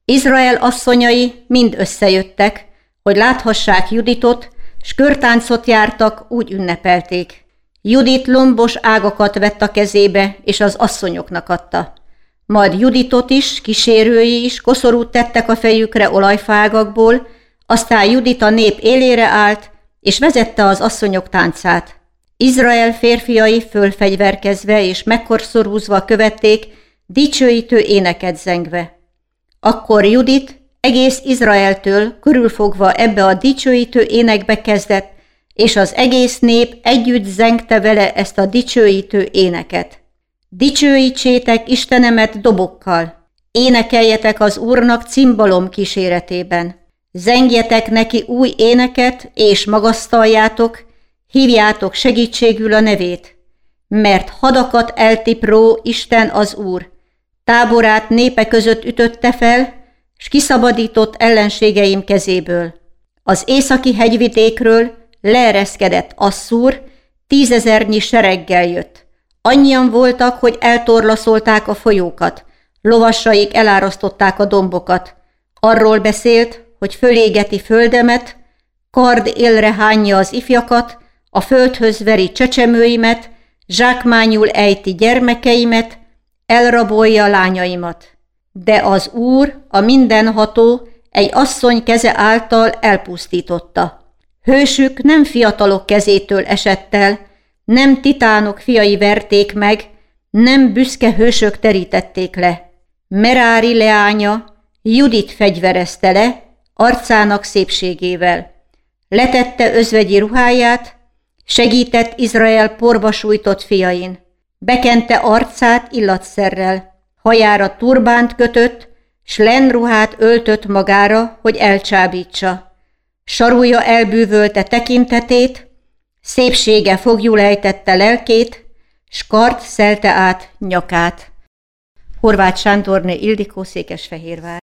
Izrael asszonyai mind összejöttek, hogy láthassák Juditot, s körtáncot jártak, úgy ünnepelték. Judit lombos ágakat vett a kezébe, és az asszonyoknak adta. Majd Juditot is, kísérői is koszorút tettek a fejükre olajfágakból, aztán Judit a nép élére állt, és vezette az asszonyok táncát. Izrael férfiai fölfegyverkezve és megkorszorúzva követték, dicsőítő éneket zengve. Akkor Judit egész Izraeltől körülfogva ebbe a dicsőítő énekbe kezdett, és az egész nép együtt zengte vele ezt a dicsőítő éneket. Dicsőítsétek Istenemet dobokkal, énekeljetek az Úrnak cimbalom kíséretében. Zengjetek neki új éneket, és magasztaljátok, hívjátok segítségül a nevét, mert hadakat eltipró Isten az Úr, táborát népe között ütötte fel, s kiszabadított ellenségeim kezéből. Az északi hegyvidékről leereszkedett Asszúr, 10 000-nyi sereggel jött. Annyian voltak, hogy eltorlaszolták a folyókat, lovasaik elárasztották a dombokat. Arról beszélt, hogy fölégeti földemet, kard élre hányja az ifjakat, a földhöz veri csecsemőimet, zsákmányul ejti gyermekeimet, elrabolja lányaimat. De az Úr, a mindenható, egy asszony keze által elpusztította. Hősük nem fiatalok kezétől esett el, nem titánok fiai verték meg, nem büszke hősök terítették le. Merári leánya Judit fegyverezte le, arcának szépségével. Letette özvegyi ruháját, segített Izrael porba sújtott fiain. Bekente arcát illatszerrel, hajára turbánt kötött, s lenruhát öltött magára, hogy elcsábítsa. Sarúja elbűvölte tekintetét, szépsége foglyul ejtette lelkét, s kard szelte át nyakát. Horváth Sándorné Ildikó, Székesfehérvár.